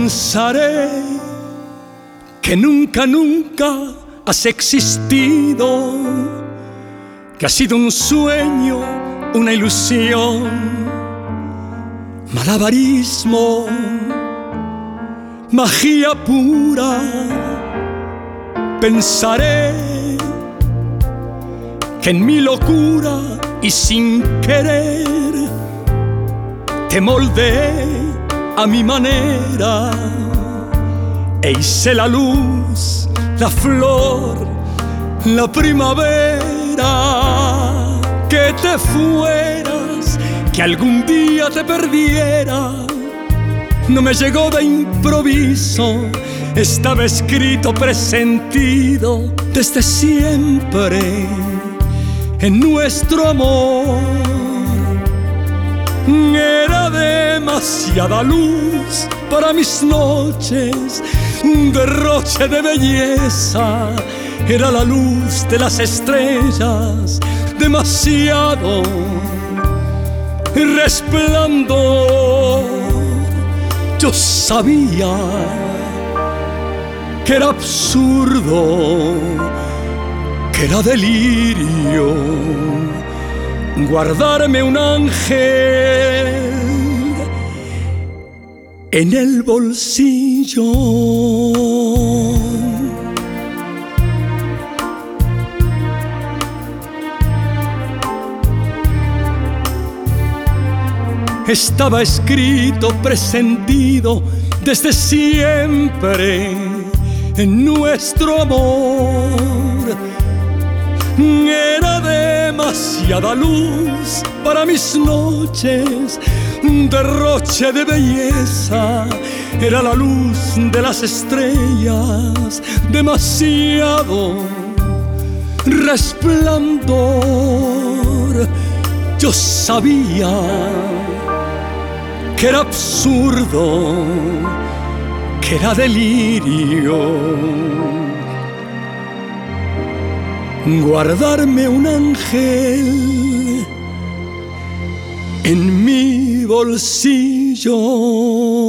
Pensaré que nunca, nunca has existido, que has sido un sueño, una ilusión, malabarismo, magia pura. Pensaré que en mi locura y sin querer te moldeé a mi manera e hice la luz, la flor, la primavera. Que te fueras, que algún día te perdiera, no me llegó de improviso, estaba escrito, presentido desde siempre en nuestro amor. Era demasiada luz para mis noches, un derroche de belleza. Era la luz de las estrellas, demasiado resplandor. Yo sabía que era absurdo, que era delirio guardarme un ángel en el bolsillo. Estaba escrito, presentido desde siempre en nuestro amor. Era demasiada luz para mis noches, un derroche de belleza. Era la luz de las estrellas, demasiado resplandor. Yo sabía que era absurdo, que era delirio guardarme un ángel en mi bolsillo.